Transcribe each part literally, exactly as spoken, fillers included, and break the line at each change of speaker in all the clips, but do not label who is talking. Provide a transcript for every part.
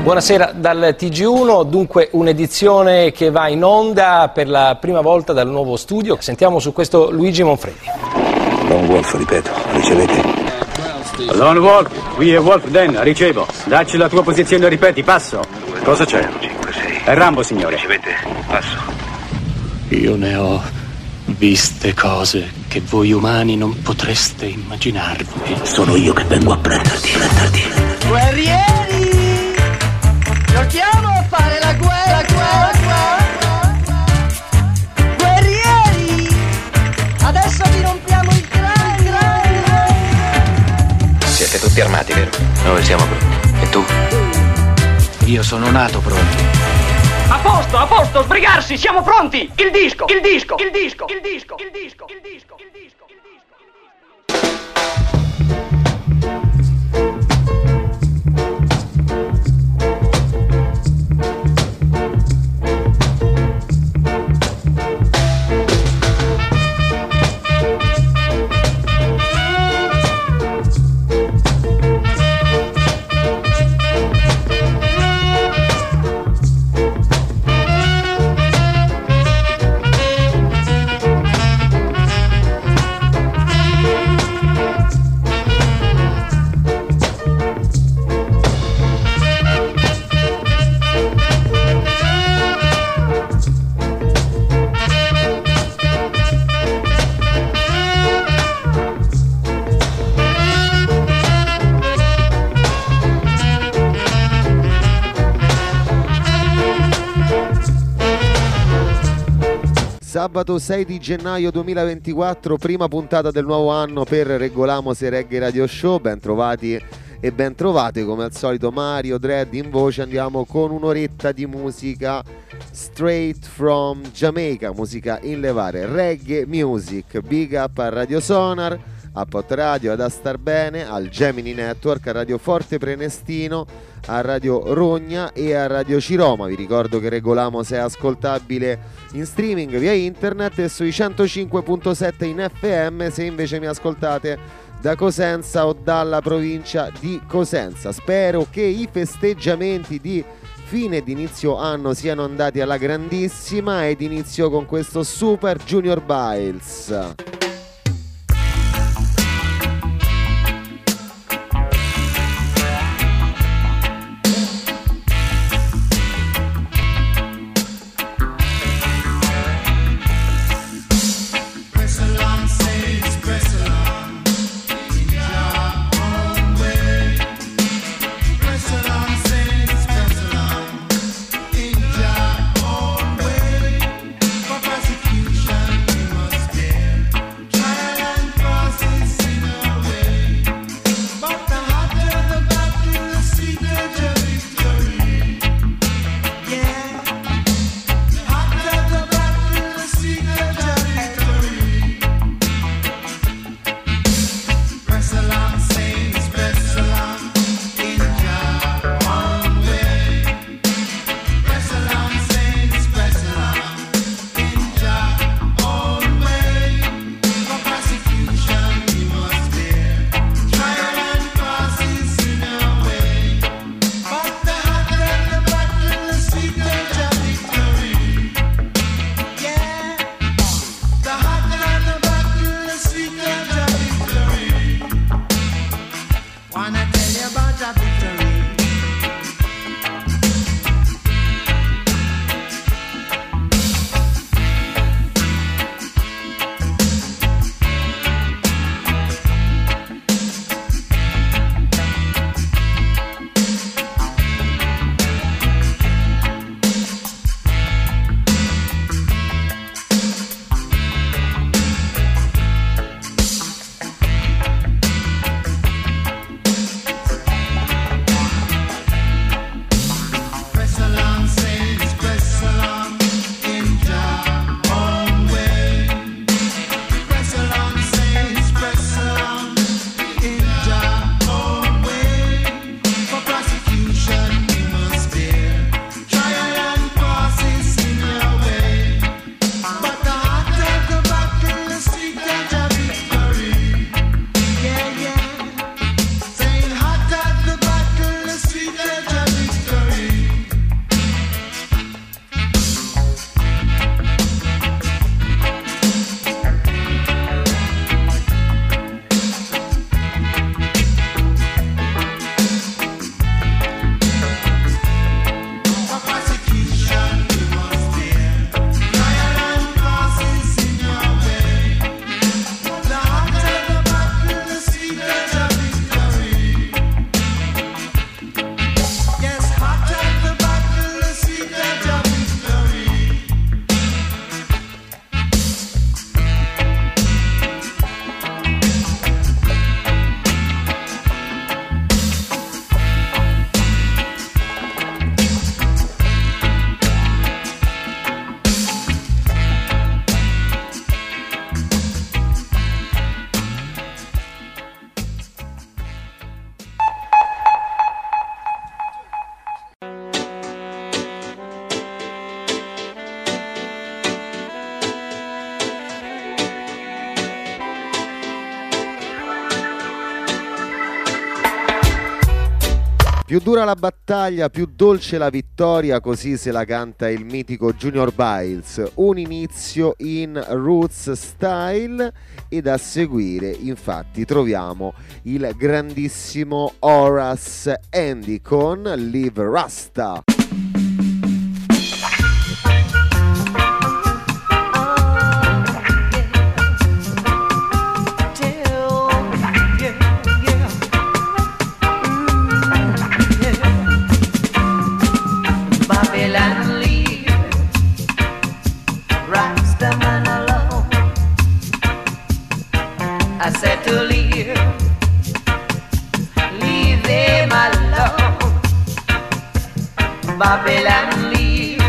Buonasera dal T G uno, dunque un'edizione che va in onda per la prima volta dal nuovo studio. Sentiamo su questo Luigi Monfredi.
Lone Wolf, ripeto, ricevete?
Lone Wolf, qui è Wolf Den, ricevo. Dacci la tua posizione e ripeti, passo. Cosa c'è?
cinque sei.
È Rambo, signore.
Ricevete? Passo.
Io ne ho viste cose che voi umani non potreste immaginarvi.
Sono io che vengo a prenderti, prenderti.
Guerrieri! Giochiamo a fare la guerra, guerra, guerra! Guerrieri! Adesso vi rompiamo il cranio!
Siete tutti armati, vero? Noi siamo pronti. E tu?
Io sono nato pronto.
A posto, a posto, sbrigarsi, siamo pronti! Il disco, il disco, il disco, il disco, il disco, il disco, il disco, il disco, il
Sabato sei di gennaio duemilaventiquattro, prima puntata del nuovo anno per Regolamo Se Reggae Radio Show. Ben trovati e ben trovate, come al solito Mario Dredd in voce. Andiamo con un'oretta di musica straight from Jamaica, musica in levare, reggae music. Big up a Radio Sonar, a Pot Radio, ad Astar Bene, al Gemini Network, a Radio Forte Prenestino, a Radio Rogna e a Radio Ciroma. Vi ricordo che Regolamo se è ascoltabile in streaming via internet e sui centocinque virgola sette in F M se invece mi ascoltate da Cosenza o dalla provincia di Cosenza. Spero che i festeggiamenti di fine ed inizio anno siano andati alla grandissima ed inizio con questo Super Junior Biles.
Persecution, you must get
Più dura la battaglia, più dolce la vittoria, così se la canta il mitico Junior Biles. Un inizio in roots style ed a seguire infatti troviamo il grandissimo Horace Andy con Live Rasta.
I said to leave, leave them alone. Babylon, leave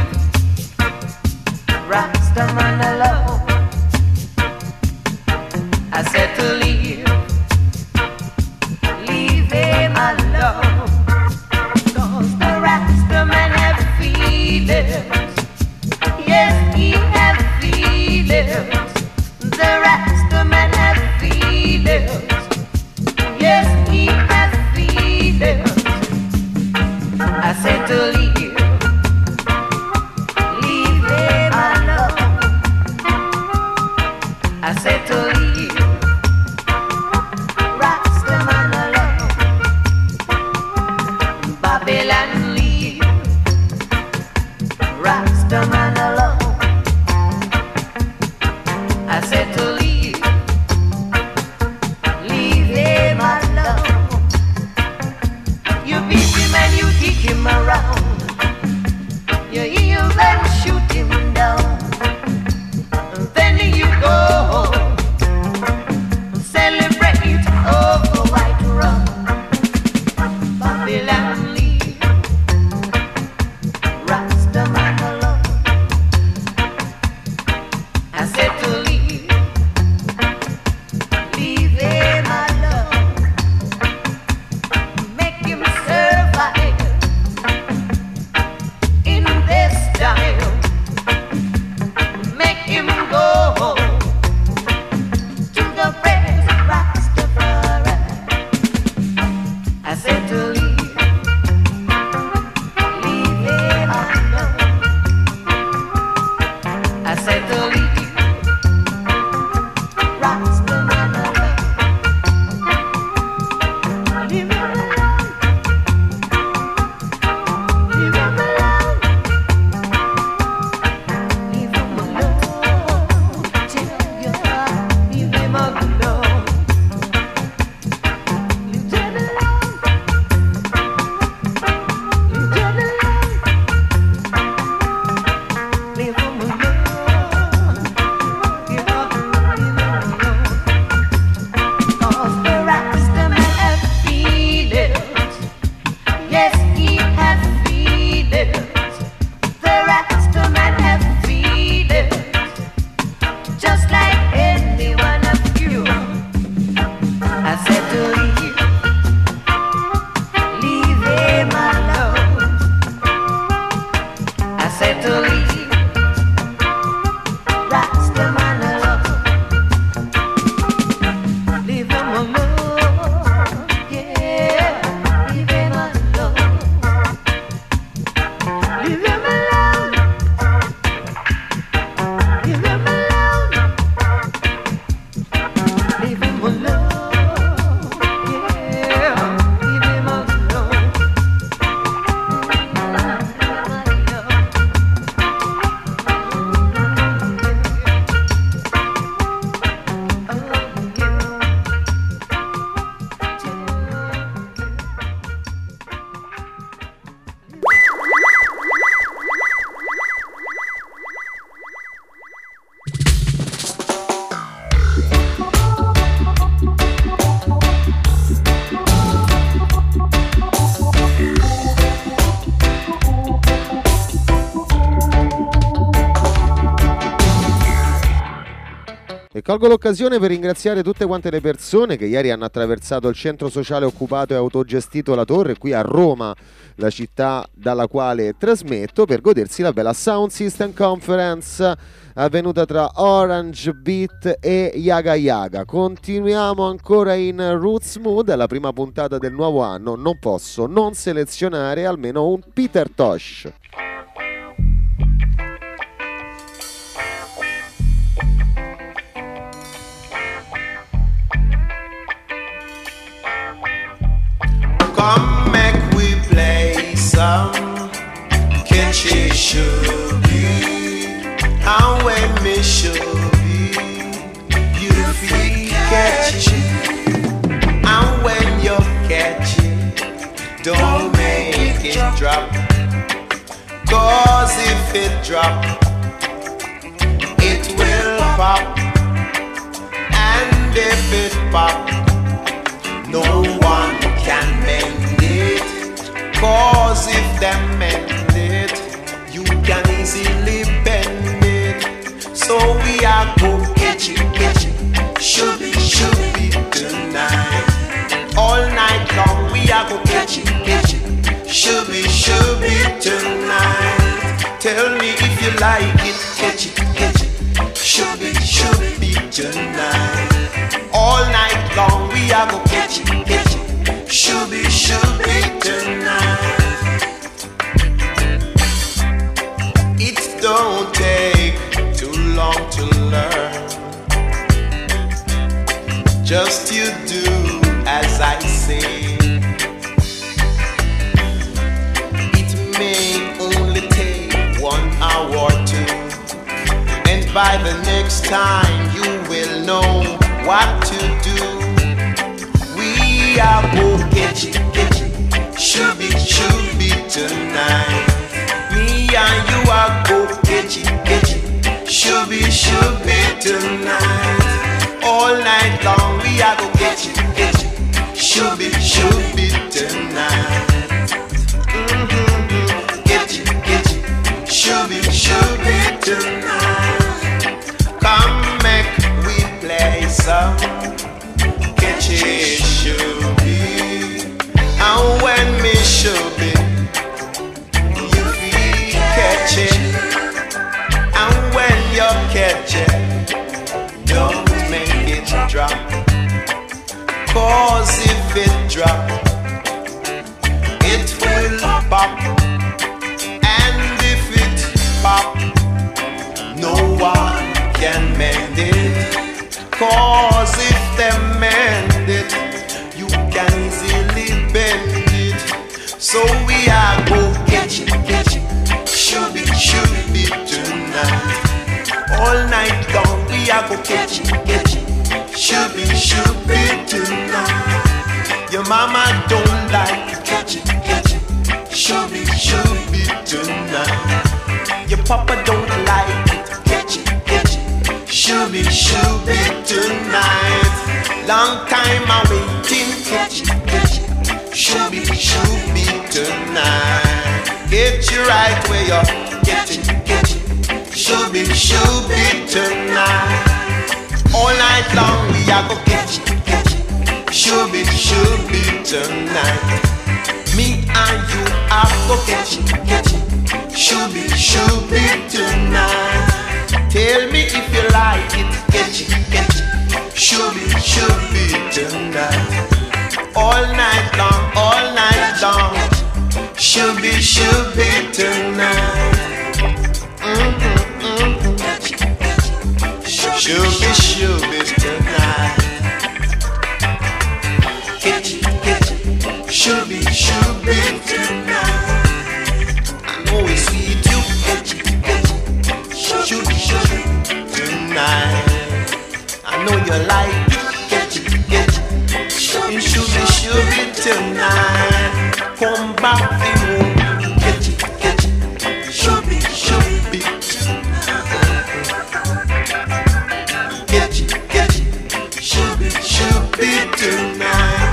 Rastaman alone. I said to leave, leave them alone. Cause the Rastaman have feelings. Yes, he have feelings. The Rastaman have feelings. Yes, he has feelings. I said to leave, leave him alone. I said to leave Rastaman alone. Babylon, leave Rastaman alone. I said to leave, leave
E colgo l'occasione per ringraziare tutte quante le persone che ieri hanno attraversato il centro sociale occupato e autogestito La Torre qui a Roma, la città dalla quale trasmetto, per godersi la bella Sound System Conference avvenuta tra Orange Beat e Yaga Yaga. Continuiamo ancora in Roots Mood, la prima puntata del nuovo anno. Non posso non selezionare almeno un Peter Tosh.
Come make we play some catchy shubi, and when me shubi, you feel catchy, and when you catch it, don't make it drop, cause if it drop, it will pop, and if it pop, no one can mend it, cause if them mend it, you can easily bend it. So we are go catch it, catch it, should be, should be tonight. All night long we are go catch it, catch it, should be, should be tonight. Tell me if you like it, catch it, catch it, should be, should be tonight. All night long we are go catch it, catch it, should be, should be tonight. It don't take too long to learn, just you do as I say. It may only take one hour or two, and by the next time you will know what to do. We are go catch it, catch it, should be, should be tonight. Me and you are go catch it, catch it, should be, should be tonight. All night long we are go catch it, catch it, should be, should be tonight. Mm-hmm. Catch it, catch it, should be, should be tonight. Come make we play some catch it, should be, and when me should be, you feel catch it, and when you catch it, don't make it drop, cause if it drop, it will pop, and if it pop, no one can mend it, cause if they mend it, you can easily bend it. So we are go catch it, catch it, should be, should be tonight. All night long we are go catch it, catch it, should be, should be tonight. Your mama don't like it, catch it, catch it, should be, should be tonight. Your papa don't like it, catch it, catch it, should be, should be tonight. Long time I waiting, catch it, catch it, should be, should be tonight. Get you right where you're getting, catch it, should be, should be tonight. All night long we are go catch it, catch it, should be, should be tonight. Me and you are go catch it, catch it, should be, should be tonight. Tell me if you like it, catch it, catch it, should be, should be tonight. All night long, all night long, should be, should be tonight. Mm-hmm, mm-hmm. Should be, should be tonight. Catch it, catch it, should be, should be tonight. I know it's sweet, you catch it, catch it, should be, should be tonight. I know you like it, catch it, catch it, should be, should be, should be tonight. Come back the moon, catch it, catch it, should be, should be tonight. Catch it, catch it, should be, should be tonight.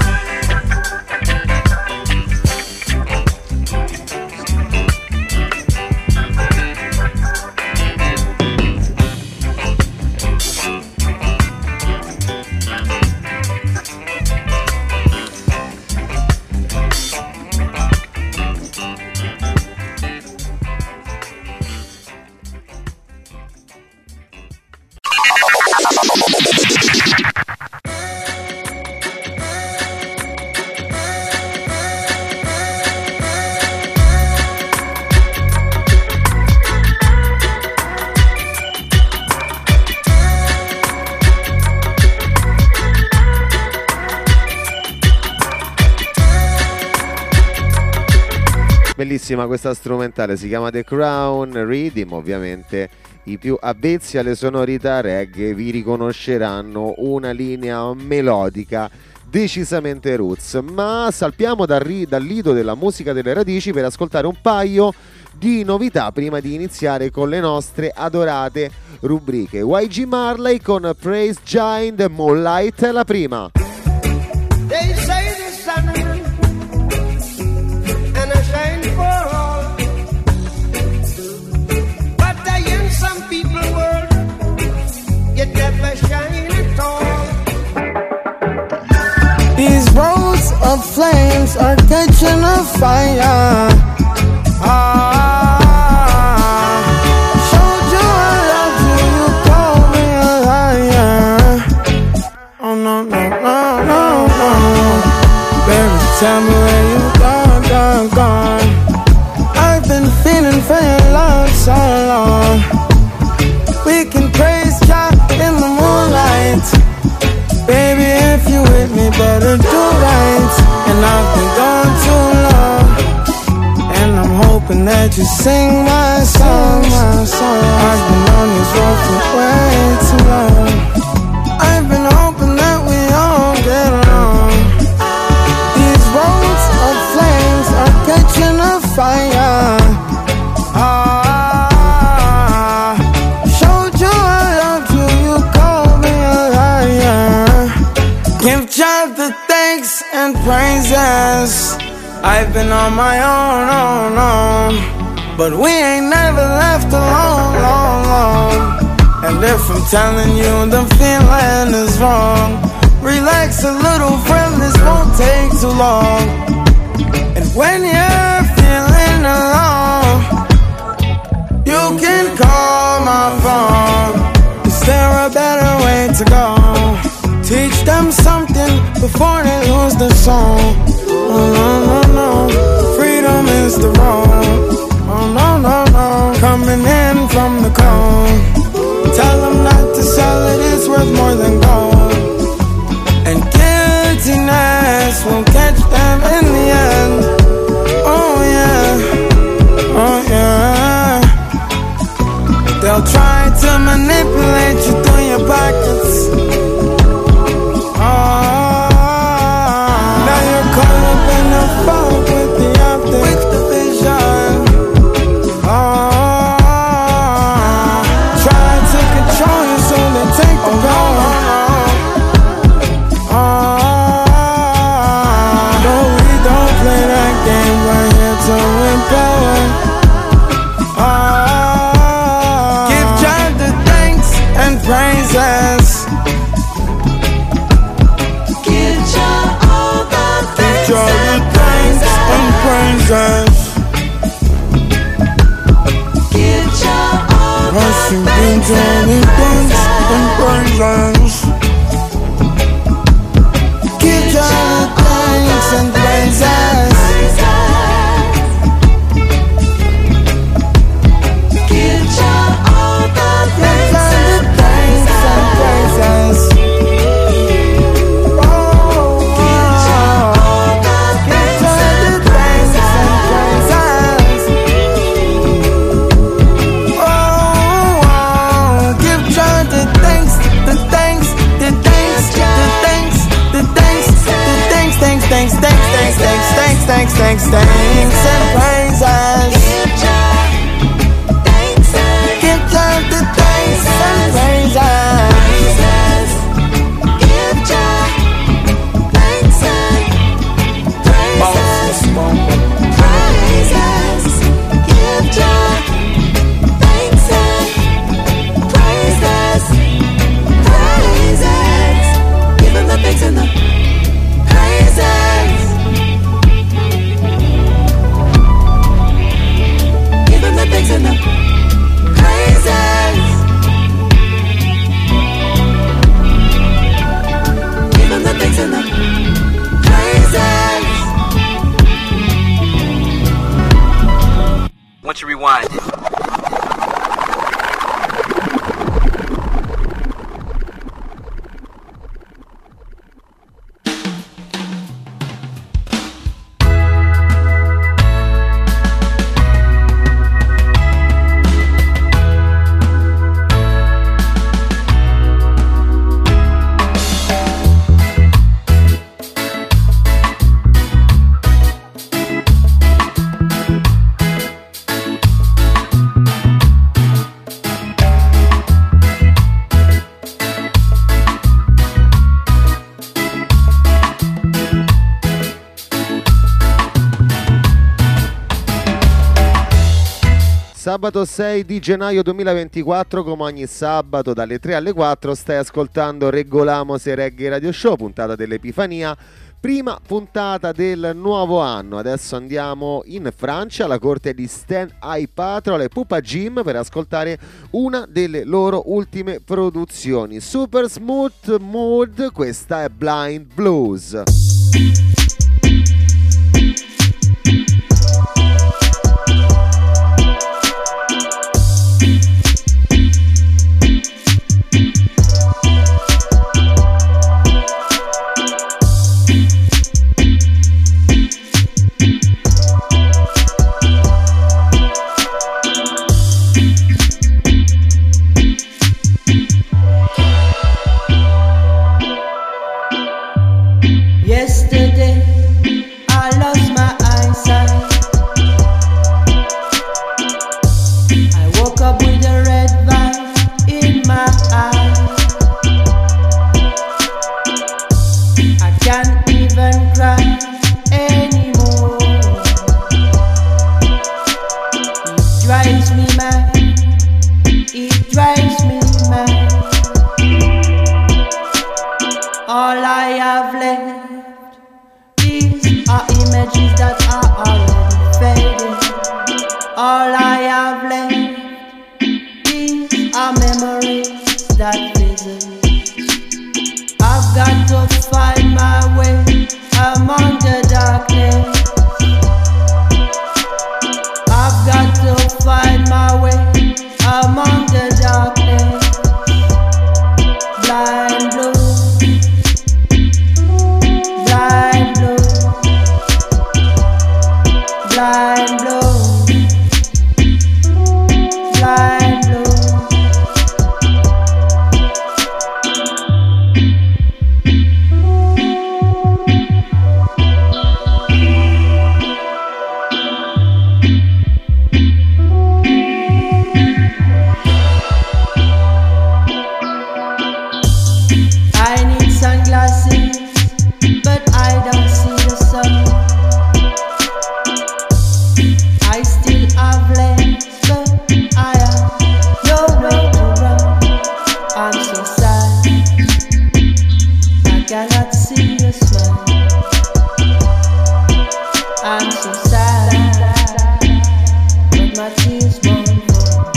Bellissima questa strumentale, si chiama The Crown Rhythm. Ovviamente i più avvezzi alle sonorità reggae vi riconosceranno una linea melodica decisamente roots, ma salpiamo dal, ri- dal lido della musica delle radici per ascoltare un paio di novità prima di iniziare con le nostre adorate rubriche. Y G Marley con Praise Giant Moonlight, la prima.
They say the sun and I shine for all, but I in some people world you never shine at all.
These roads of flames are catching a fire. Ah, showed you I love you, you call me a liar. Oh no, no, no, no, no. Baby, tell me where you gone, gone, gone. I've been feeling for your love so long. We can praise God in the moonlight. Baby, if you with me, better do right. And I've been gone too long, and I'm hoping that you sing my song, my song. I've been on this road for way too long. I've been hoping that we all get along. These roads of flames are catching a fire. Ah, showed you I loved you, you called me a liar. Give God the thanks and praises. I've been on my own, own, own, but we ain't never left alone, long, long. And if I'm telling you the feeling is wrong, relax a little, friend, this won't take too long. And when you're feeling alone, you can call my phone. Is there a better way to go? Teach them something before they lose their soul. Oh no, no, no, freedom is the road. Oh no, no, no, coming in from the cold. Tell them not to sell it, it's worth more than gold. And guiltiness will catch them in the end. Oh yeah, oh yeah. They'll try to manipulate you through your pockets. Oh, now you're caught up in the fog with the optics, with the vision. Oh, try to control you so they take the power. Oh, no, we don't play that game, we're here to empower. Oh, give God the thanks and praises. Give God all the thanks and praises. Give God all the thanks and praises. Give God thanks and praises. Give God all the thanks and praises. Thanks, thanks, thanks, thanks, thanks, thanks, thanks, thanks, and praises. Give God the thanks and praises. Give God thanks and praises. Praises. Give God thanks and praises. Praises. Give Him the thanks and the praises.
Sabato sei di gennaio duemilaventiquattro, come ogni sabato dalle tre alle quattro stai ascoltando Reggolamo se Reggae Radio Show, puntata dell'Epifania, prima puntata del nuovo anno. Adesso andiamo in Francia alla corte di Stan High Patrol e Pupa Jim per ascoltare una delle loro ultime produzioni. Super Smooth Mood, questa è Blind Blues.
Yesterday I lost my eyesight. I woke up with a red vine in my eye. I can't even cry anymore. It drives me mad. It drives me mad. All I have left are images that are already fading. All I have left is are memories that fizzle. I've got to find my way among the darkness. I've got to find my way among the darkness. Blind blue. Blind blue. Blind blue, blind blue. I need sunglasses, but I don't see the sun. I still have legs, but I have nowhere to run. I'm so sad, I cannot see your smile. I'm so sad, but my tears won't fall.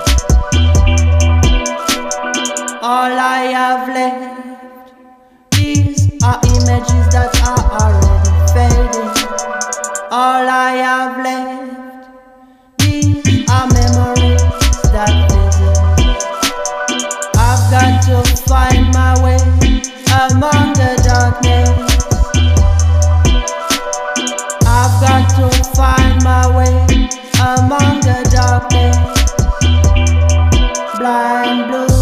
All I have left, these are images that are already fading. All I have left are memories that fizzle. I've got to find my way among the darkness. I've got to find my way among the darkness. Blind blue,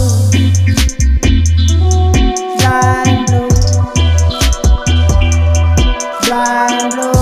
blind blue, blind blue.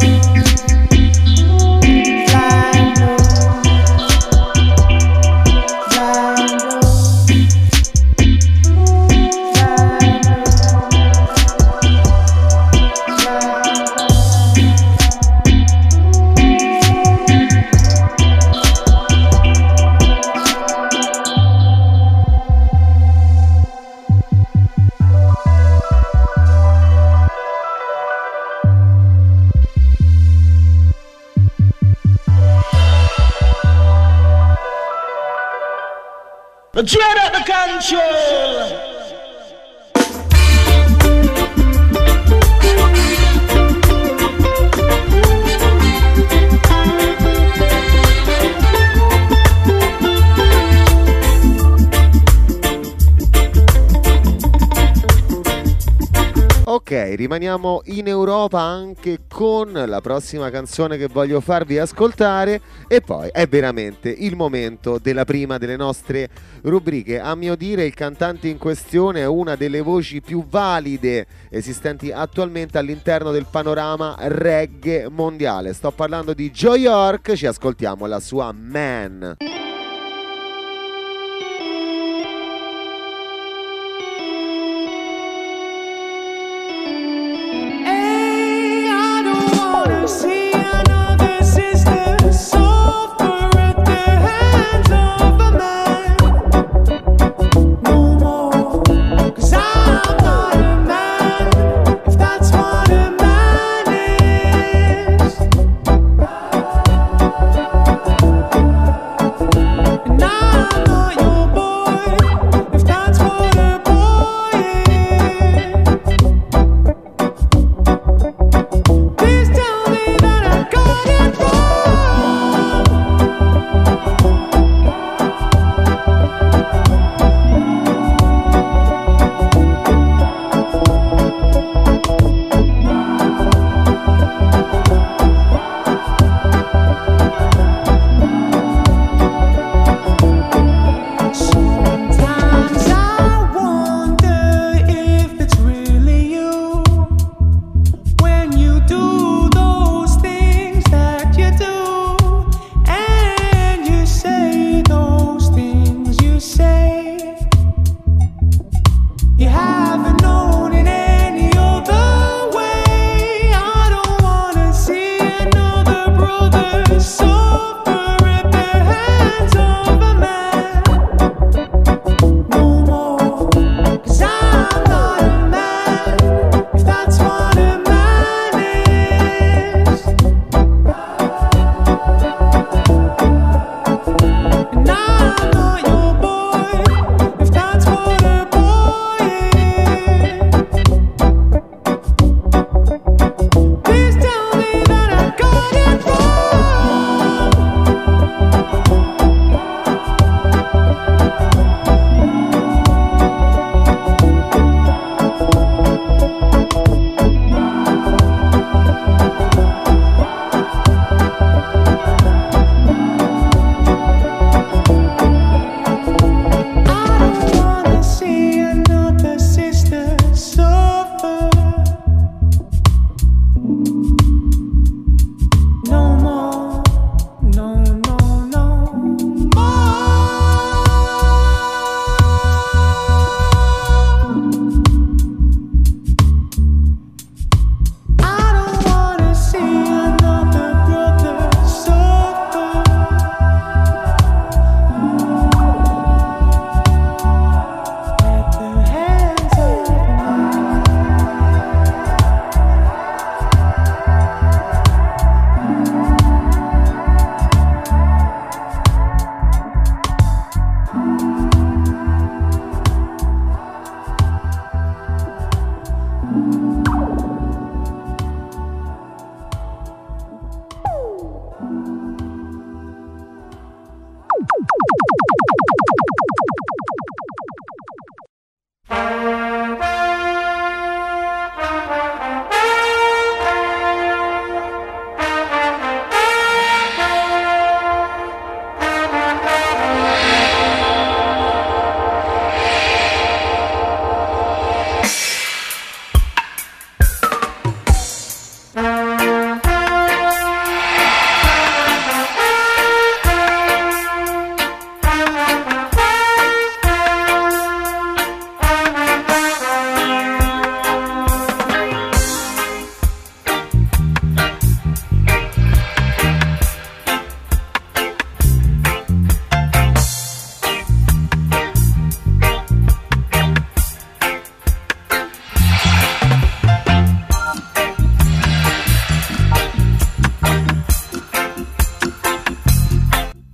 Dread at the control.
Ok, rimaniamo in Europa anche con la prossima canzone che voglio farvi ascoltare e poi è veramente il momento della prima delle nostre rubriche. A mio dire il cantante in questione è una delle voci più valide esistenti attualmente all'interno del panorama reggae mondiale. Sto parlando di Joe York, ci ascoltiamo la sua Man.
See, I know this is the soft part of the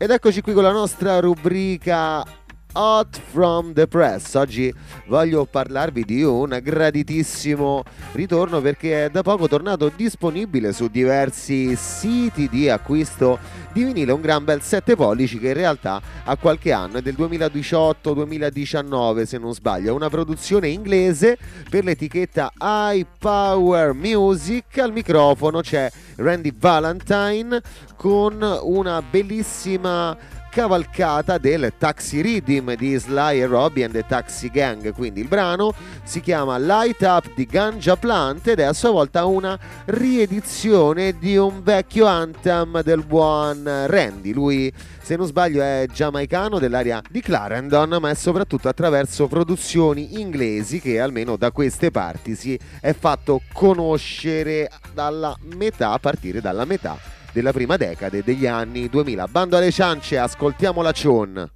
Ed eccoci qui con la nostra rubrica Hot from the Press. Oggi voglio parlarvi di un graditissimo ritorno perché è da poco tornato disponibile su diversi siti di acquisto di vinile, un gran bel sette pollici che in realtà ha qualche anno, è del duemiladiciotto duemiladiciannove se non sbaglio, è una produzione inglese per l'etichetta High Power Music. Al microfono c'è Randy Valentine con una bellissima cavalcata del Taxi Rhythm di Sly e Robbie and the Taxi Gang. Quindi il brano si chiama Light Up di Ganja Plant ed è a sua volta una riedizione di un vecchio anthem del buon Randy. Lui, se non sbaglio, è giamaicano dell'area di Clarendon, ma è soprattutto attraverso produzioni inglesi che almeno da queste parti si è fatto conoscere dalla metà, a partire dalla metà della prima decade degli anni duemila. Bando alle ciance, ascoltiamo la Cion.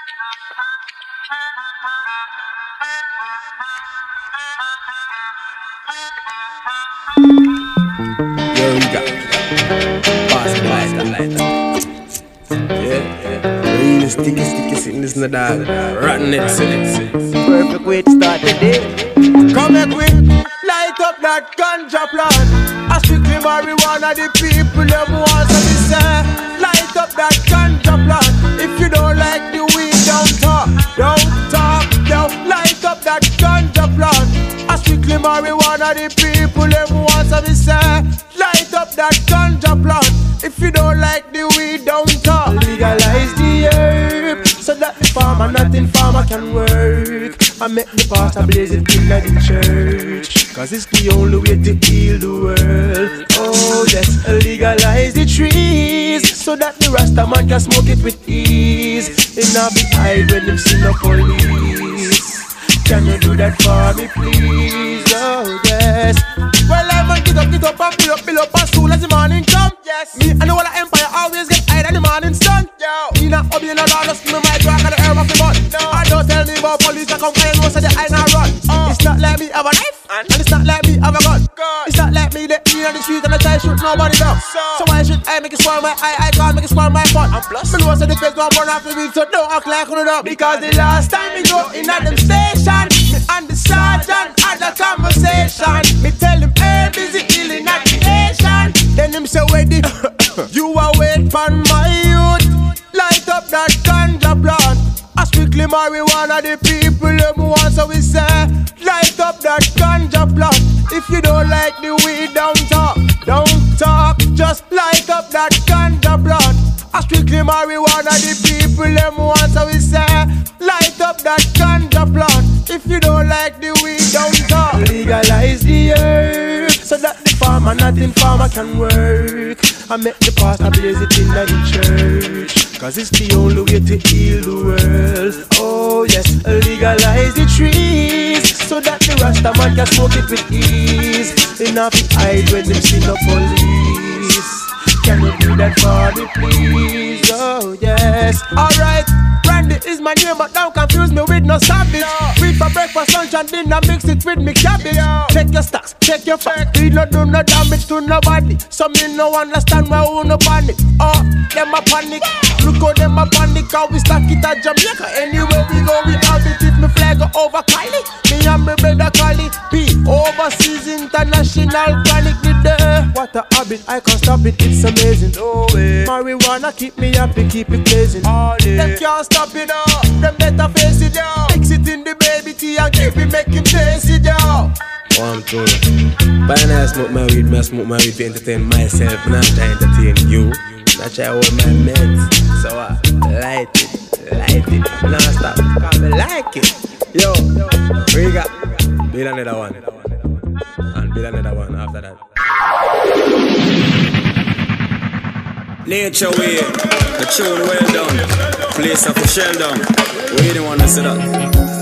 Yo, you got boss light, light. Yeah, yeah. Real sticky, sticky, sickness in the dog. Rotten it, perfect way to start the day. Come here, quick, light up that ganja plant. I strictly marijuana, the people them want to be say. Light up that ganja plant. If you don't like the weed, don't talk, don't talk, don't. Light up that ganja plant. I strictly marijuana, the people them want to be say. Light up that ganja plant. If you don't like the weed, don't talk. Legalize the herb so that the farmer, nothing farmer can work. I make the pastor blaze it in the church, cause it's the only way to heal the world. Oh yes, legalize the trees so that the Rasta man can smoke it with ease. It not be hide when them see no police. Can you do that for me please? Oh yes. Well I'm gonna get up, get up and fill up, fill up as soon as the morning come. Yes. Me and the whole empire always get higher than the morning sun. Yo. Me not obeying no law, just give me my drag and the air off the butt. No. I don't tell me about police that come carry no so the I not run. Uh. It's not like me have a knife and, and it's not like me have a gun. gun. It's not like me that me on the street and I try to shoot nobody down. So, so why should I make it spoil my eye? I can't make it spoil my fun. And plus, me know so the face gon' burn off the weed, so don't act like you know. Because the last time me go in at them station, me and the sergeant had a conversation. Me tell him, hey, busy killing at the nation. Then him say, wait, you are wait for my youth. Light up that ganja plant. I strictly marijuana, the people them want, so we say, light up that ganja plant. If you don't like the weed, don't talk, don't talk. Just light up that ganja plant. I strictly marijuana, the people them want, so we say, light up that ganja plant. If you don't like the weed, don't talk. Legalize the herb so that the farmer, nothing farmer can work. I make the pastor blaze it in the church, cause it's the only way to heal the world. Oh yes, legalize the trees so that the Rasta man can smoke it with ease. Enough to hide when them see no police. Can you do that for me please? Oh yes. Alright, Randy is my name but don't confuse me with no savage. No. Weed for breakfast, lunch and dinner, mix it with me cabbage. Yo. Check your stocks, check your facts. We no do no damage to nobody, so me no understand why we no panic. Oh, them a panic. Look how them a panic, how we stack it at Jamaica. Anywhere we go we have it. If me flag go over Cali, me and me brother Cali. Be overseas, international, chronic the day. What a habit, I can't stop it, it's amazing. No way. Marijuana keep me happy, keep it blazing. All day. Them can't stop it, no. Them better face it, yo. Mix it in the baby tea and keep it, make it taste it, yo. One, two. But I smoke my weed, I smoke my weed to entertain myself. I'm not trying to entertain you. I try to hold my meds. So I light it, light it. Now stop, cause I like it. Yo, we got build another one. And build another one after that. Nature way, the tune well done. Place of a shell down. We didn't want to see that.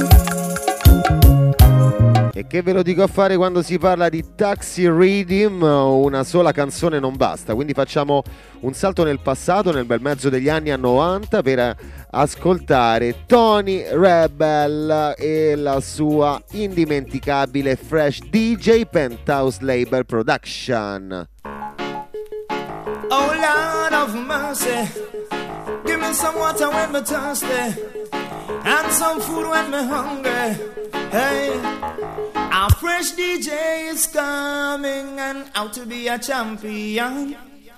E che ve lo dico a fare quando si parla di Taxi Rhythm, una sola canzone non basta, quindi facciamo un salto nel passato, nel bel mezzo degli anni novanta, per ascoltare Tony Rebel e la sua indimenticabile Fresh D J Penthouse Label Production.
Oh Lord of mercy,
me some water when me thirsty, and some food when me hungry. Hey, a fresh D J is coming and out to be a champion.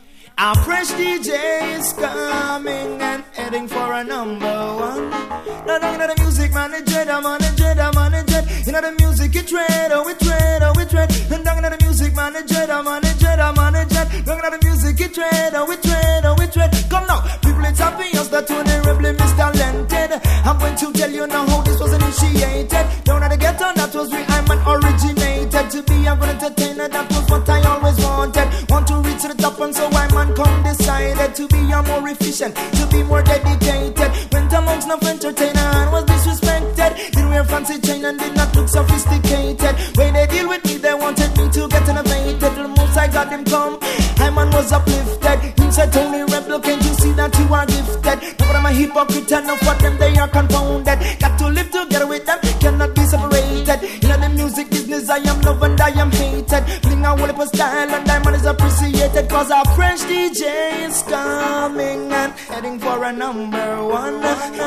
A fresh D J is coming and heading for a number one. Now down in the music manager, the manager, the manager. You know the music you trade, oh we trade, oh we trade. And down in the music manager, the manager, the manager. Down in the music you trade, oh we trade, oh we trade. Come now, people it's obvious that Tony Rebel is talented. I'm going to tell you now how this was initiated. Down at the ghetto, that was where I'm an originated. To be a good entertainer, that was what I always wanted. Want to reach to the top and so I'm an come decided to be a more efficient, to be more dedicated. Went amongst no entertainer and was disrespected. Didn't wear fancy chain and did not look sophisticated. When they deal with me, they wanted me to get innovated. The most I got them come, my man was uplifted. He said, Tony Rebel, can't you see that you are gifted? Now but I'm a hypocrite and enough for them, they are confounded. Got to live together with them, cannot be separated. In the music business, I am loved and I am hated. Bring a whole heap of style and diamond is appreciated. Cause our French D J is coming and heading for a number one.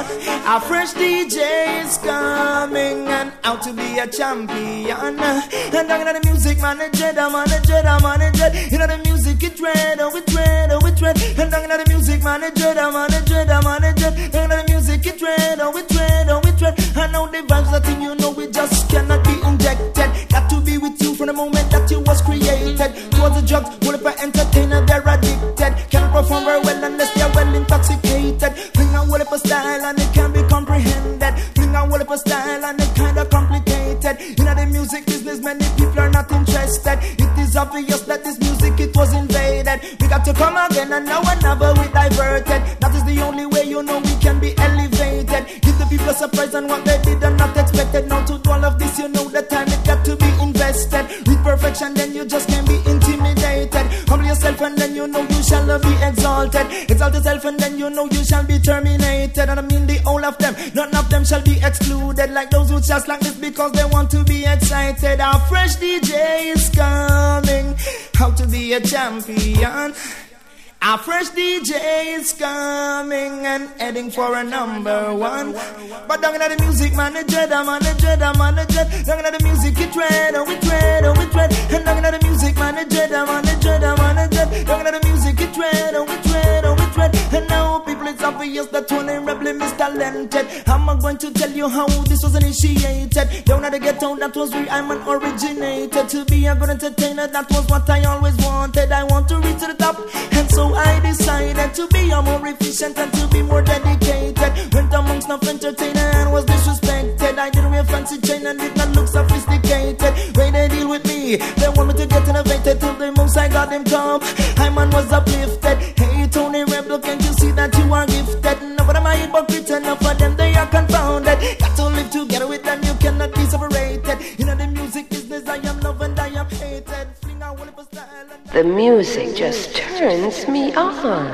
Our fresh D J is coming and out to be a champion. And down in the music manager, the manager, the manager. You know the music it dread, oh it dread, oh it dread. And down in the music manager, the manager, the manager. Down in the music it dread, oh it dread, oh it dread. I know the vibes that in you know we just cannot be injected. Got to be with you from the moment that you was created. Towards the drugs, what if I entertainer, they're addicted. Cannot perform very well unless they're well intoxicated. Bring a whole heap of style and it can be comprehended. Bring a whole heap of style and it kinda complicated. You know the music business, many people are not interested. It is obvious that this music, it was invaded. We got to come again and now another we diverted. That is the only way you know we can be elevated. Give the people a surprise on what they did and not expected. Now to do all of this, you know the time it got to be invested. With perfection, then you just can't be intimidated. Humble yourself and then you know you shall be exalted. Exalt yourself and then you know you shall be terminated. And I mean the whole of them, none of them shall be excluded. Like those who just like this because they want to be excited. Our fresh D J is coming, how to be a champion. Our fresh D J is coming and heading for a number one. But down in the music manager, the manager, the manager. Down in the music it tread, oh it tread, oh it tread. And down in the music manager, the manager, the manager. Down in the music it tread, oh it tread, oh it tread. And now people it's obvious that Tony Rebel is talented. I'm going to tell you how this was initiated. Down at the ghetto, that was where I'm an originated. To be a good entertainer, that was what I always wanted. I want to reach to the top, and so I decided to be a more efficient and to be more dedicated. Went amongst no entertainer and was disrespected. I didn't wear fancy chain and did not look sophisticated. When they deal with me, they want me to get innovated. Till the most I got them come, my man was uplifted. Hey Tony Rebel, can't you see that you are gifted? Enough of them are hypocrites, enough of them they are confounded. Got to live together with them, you cannot be separated. You know the music business, I am loved and I am hated. Fling a whole heap of style and
the music just turns me on.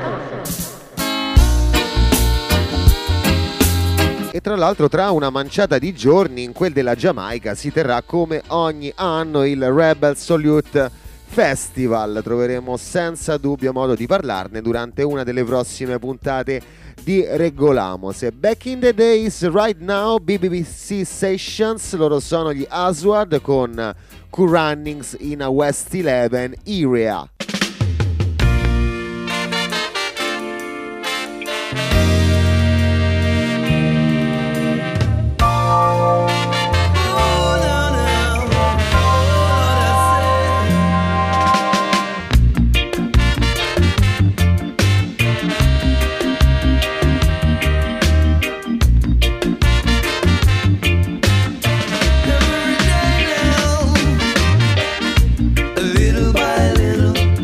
E tra l'altro tra una manciata di giorni in quel della Giamaica si terrà come ogni anno il Rebel Salute Festival. Troveremo senza dubbio modo di parlarne durante una delle prossime puntate di Regolamo. Se Back in the Days, Right Now, B B C Sessions, loro sono gli Aswad con Cool Runnings in a West eleven Area.
Little by little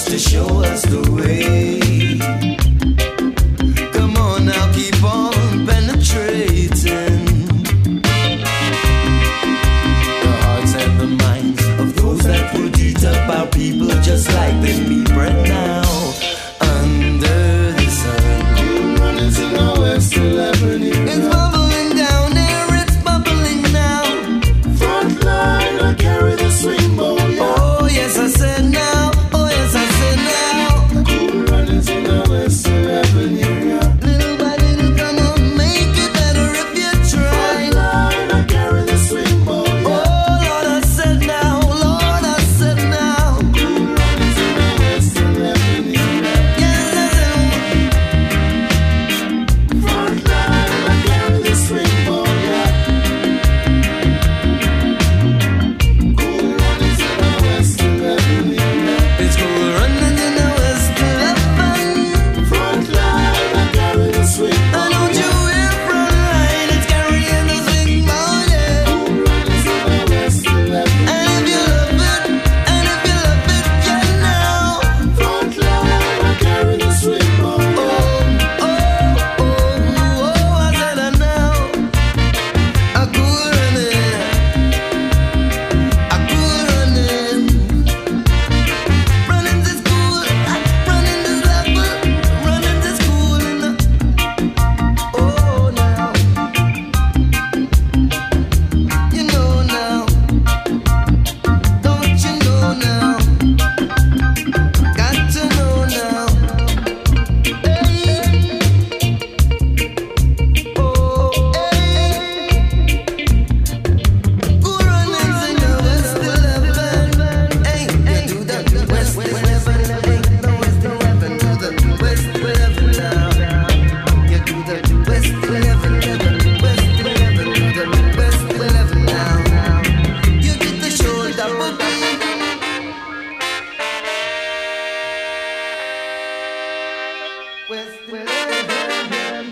just to show us the way. Come on now, keep on penetrating the hearts and the minds of those that would eat up our people just like them be bread now under the sun. Cool runnings in the West eleven. It's bubbling down there, it's bubbling now. Front line, I carry the swing bow. Oh yes, I said now. Oh yes, I said now. Cool runnings in the West eleven. Little by little, come on, make it better if you try. Front line, I carry the swing bow. Oh Lord, I said now. Lord, I said now. Cool runnings in the West eleven. Yes, I said. Front line, I carry the swing bow. It's cool running in the West eleven. Front line, I carry the swing ball. I don't you hear front line, it's carrying the swing ball, yeah. Cool runnings in the West eleven. And if you love it, and if you love it, yeah now. Front line, I carry the swing ball. Oh, oh, oh, oh, I said I know. I cool running, I cool running. Running to school, running this level, running to school in the oh now, you know now, don't you know now, got to know now, hey, oh hey, good runnings in the West eleven, hey, you do that West eleven, hey, the West eleven, do the West eleven now, you do the West eleven, West eleven, do the West eleven now, you get the shoulder boogie. West eleven.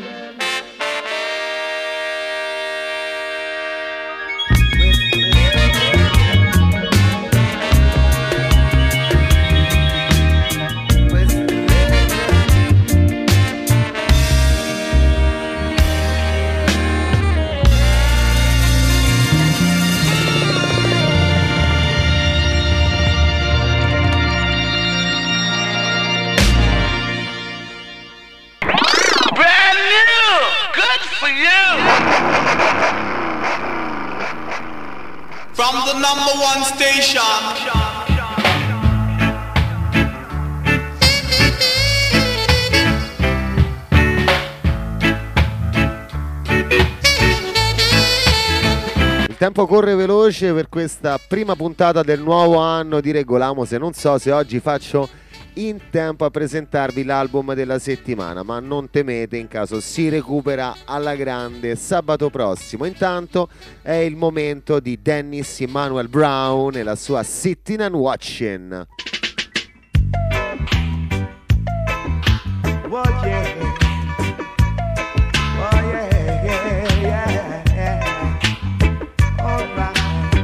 Brand new! Good for you!
From the number one station.
Il tempo corre veloce per questa prima puntata del nuovo anno di Regolamo. Se non so se oggi faccio in tempo a presentarvi l'album della settimana, ma non temete, in caso si recupera alla grande sabato prossimo. Intanto è il momento di Dennis Emmanuel Brown e la sua Sitting and Watching.
Oh yeah, oh yeah, yeah, yeah, yeah. All right.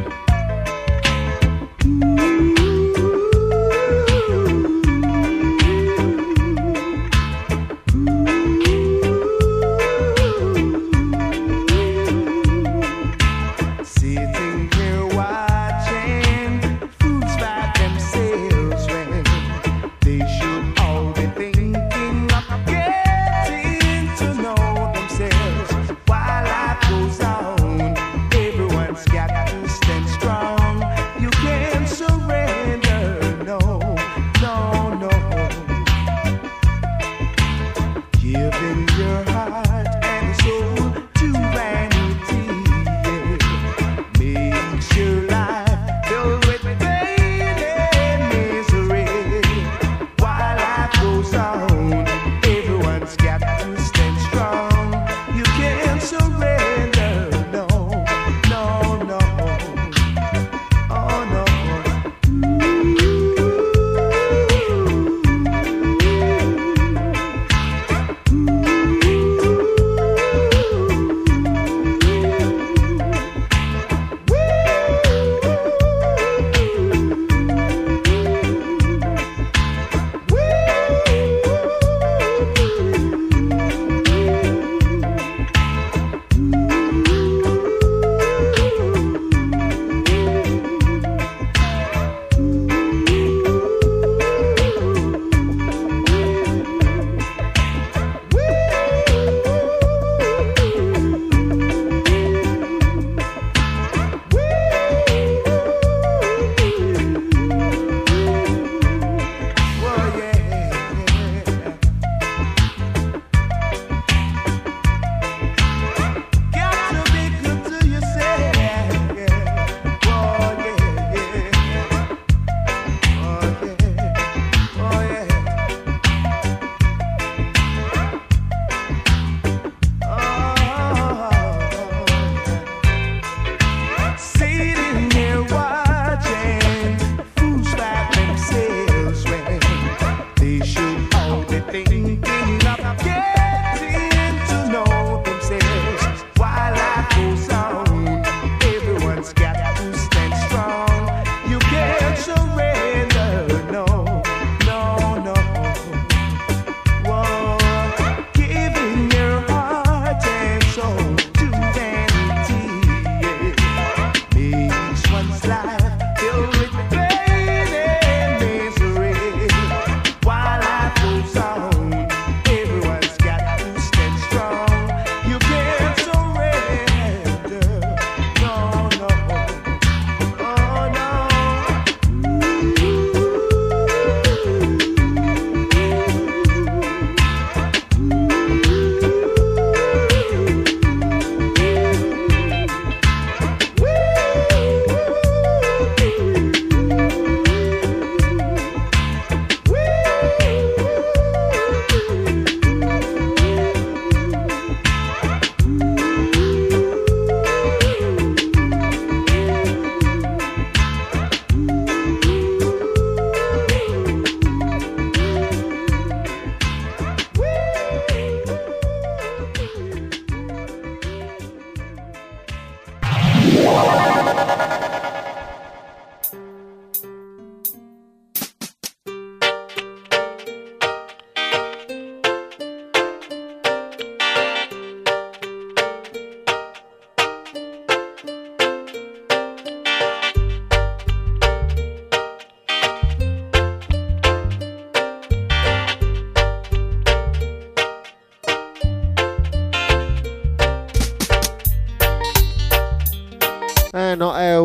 Sitting here watching fools by themselves when they should all be thinking of getting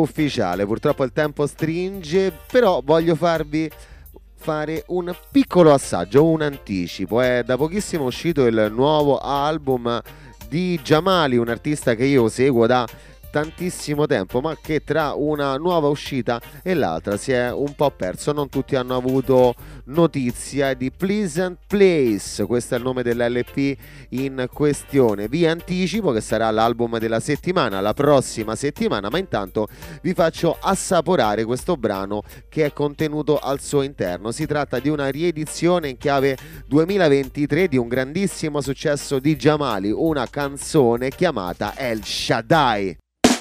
ufficiale, purtroppo il tempo stringe, però voglio farvi fare un piccolo assaggio, un anticipo. È da pochissimo uscito il nuovo album di Jamali, un artista che io seguo da tantissimo tempo, ma che tra una nuova uscita e l'altra si è un po' perso. Non tutti hanno avuto notizia di Pleasant Place, questo è il nome dell'L P in questione. Vi anticipo che sarà l'album della settimana, la prossima settimana, ma intanto vi faccio assaporare questo brano che è contenuto al suo interno. Si tratta di una riedizione in chiave duemilaventitré di un grandissimo successo di Jamali, una canzone chiamata El Shaddai.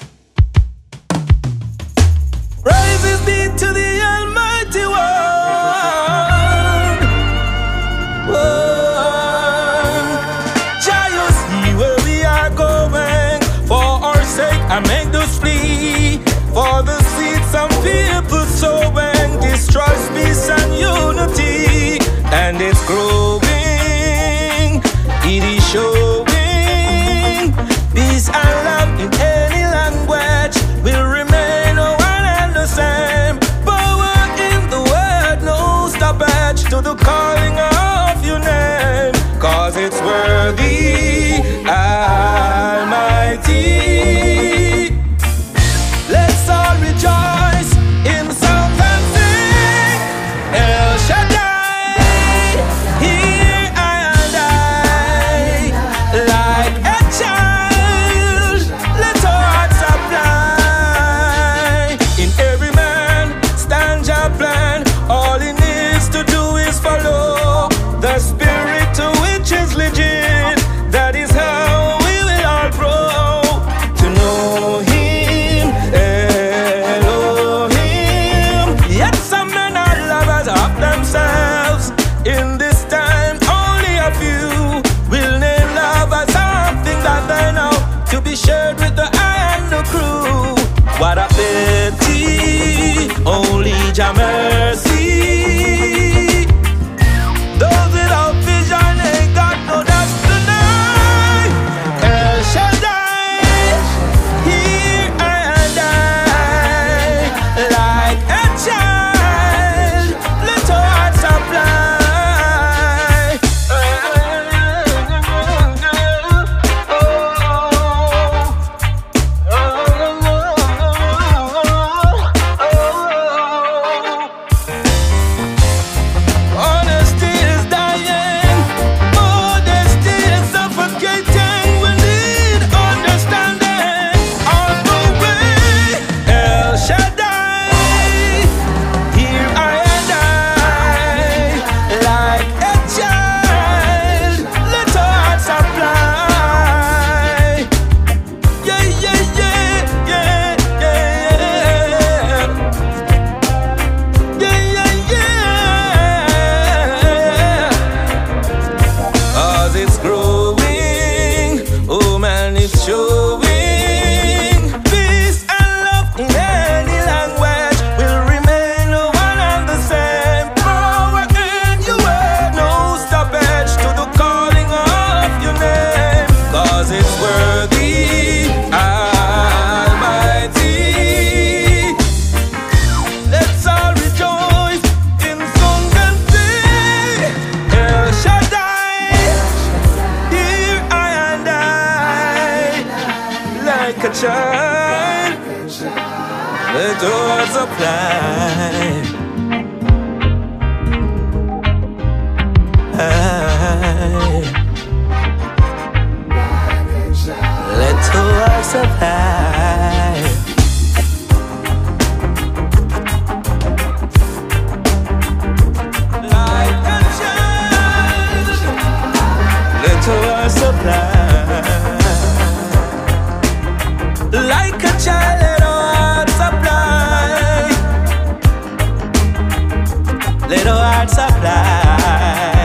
Praises be to the Almighty One. One. Jah, you see where we are going. For our sake, I make us flee. For the seed some people sowing destroys peace and unity, and it's growing. It is showing peace and love in any language will remain. Same power in the word, no stoppage to the calling of your name, cause it's worthy, Almighty. Let's all rejoice in songs and sing El Shaddai, here and I, like a child, let our hearts apply. In every plan, all he needs to do is follow the spirit to which is legit. That is how we will all grow to know him, Elohim. Yet some men are lovers of themselves. In this time, only a few will name love as something that they know to be shared with the eye and the crew. What a pity, only Jah mercy. Those without vision ain't got no destiny. El Shaddai, here and I, like a child, let our hearts supply. Child, the doors apply. Let doors apply. Like a child, let doors apply. Like a child, let our hearts supply. Let our hearts supply.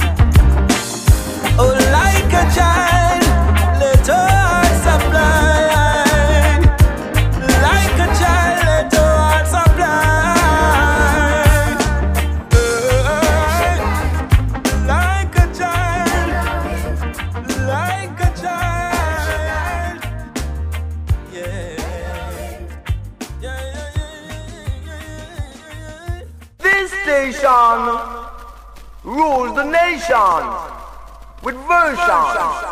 Oh, like a child, let our hearts supply. Like a child, let our hearts supply. Like a child, like a child. Yeah, yeah.
the nation with version.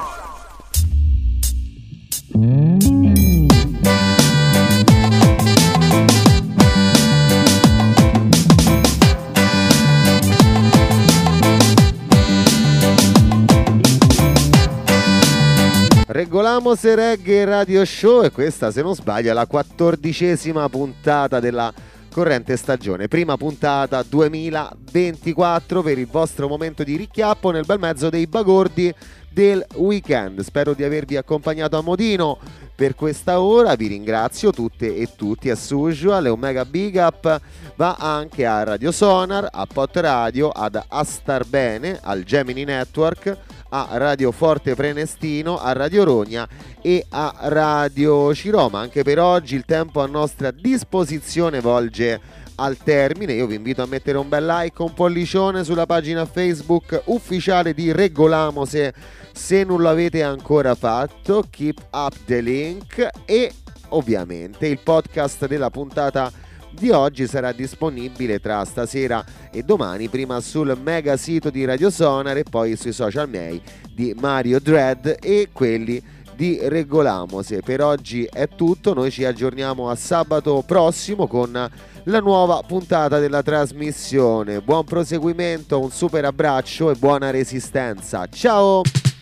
Regolamos Reggae Radio Show, e questa, se non sbaglio, è la quattordicesima puntata della corrente stagione, prima puntata duemilaventiquattro, per il vostro momento di richiappo nel bel mezzo dei bagordi del weekend. Spero di avervi accompagnato a modino per questa ora, vi ringrazio tutte e tutti as usual, e un mega big up va anche a Radio Sonar, a Pot Radio, ad Astarbene, al Gemini Network, a Radio Forte Prenestino, a Radio Rogna e a Radio Ciroma. Anche per oggi il tempo a nostra disposizione volge al termine. Io vi invito a mettere un bel like, un pollicione sulla pagina Facebook ufficiale di Regolamo se, se non l'avete ancora fatto, keep up the link, e ovviamente il podcast della puntata di oggi sarà disponibile tra stasera e domani, prima sul mega sito di Radio Sonar e poi sui social miei di Mario Dread e quelli di Regolamose. Per oggi è tutto, noi ci aggiorniamo a sabato prossimo con la nuova puntata della trasmissione. Buon proseguimento, un super abbraccio e buona resistenza. Ciao!